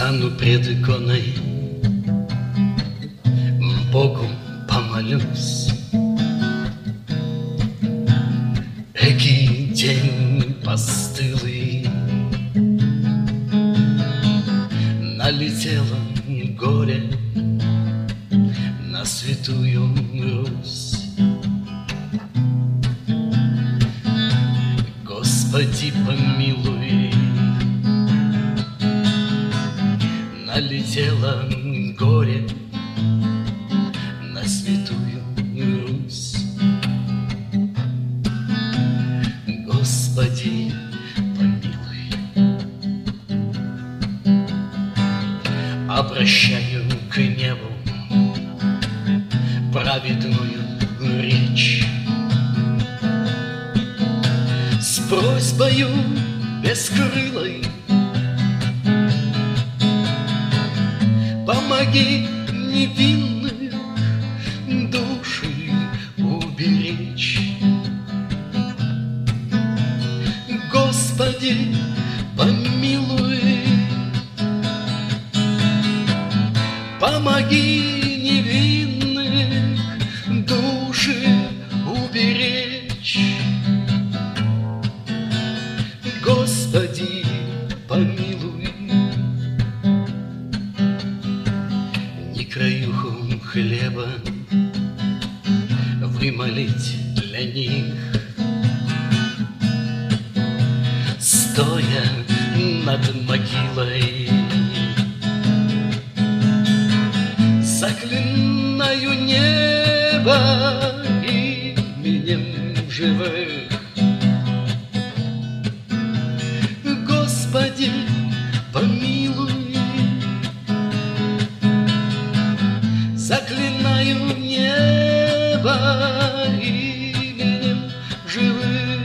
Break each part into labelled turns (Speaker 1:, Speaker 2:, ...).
Speaker 1: Стану пред иконой, Богу помолюсь. Экий день постылый, налетело горе на святую Русь. Господи, помилуй, налетело горе на святую Русь. Господи, помилуй. Обращаю к небу праведную речь с просьбою бескрылой: помоги невинных души уберечь. Господи, помилуй, помоги невинных души уберечь. Господи, помилуй. Не краюху хлеба вымолить для них, стоя над могилой. Заклинаю небо именем живых. Господи, помилуй. Заклинаю небо именем живых.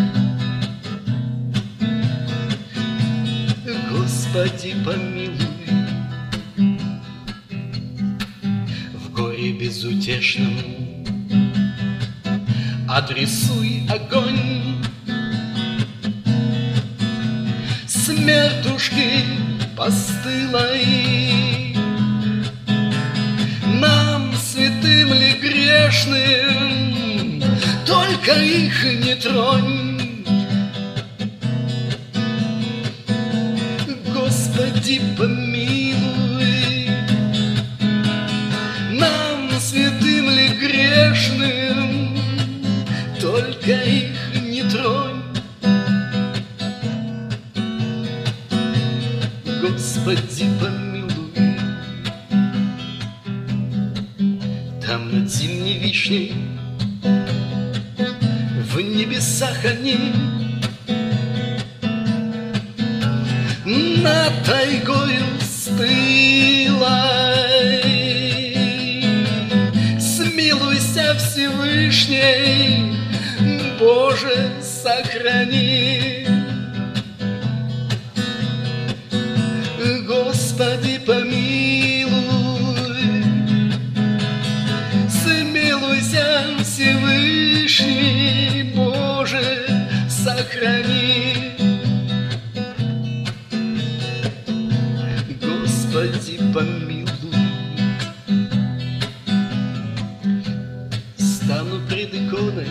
Speaker 1: Господи, помилуй. В горе безутешном адресуй огонь смертушки постылой. Нам, святым ли грешным, только их не тронь. Господи, помилуй. Нам, святым ли грешным, только их не тронь. Господи, помилуй. Там над зимней вишней в небесах они над тайгою стылой. Смилуйся, Всевышний, Боже, сохрани. Господи, помилуй. Смилуйся, Всевышний, Боже, сохрани. Господи, помилуй. Стану пред иконой,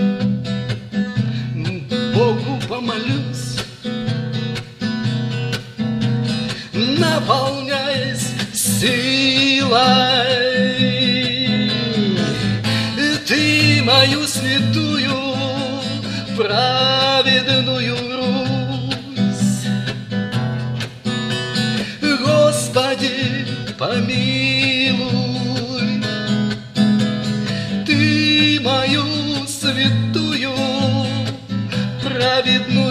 Speaker 1: Богу помолюсь, наполняясь силой. Ты мою святую праведную Русь. Господи, помилуй. Ты мою святую праведную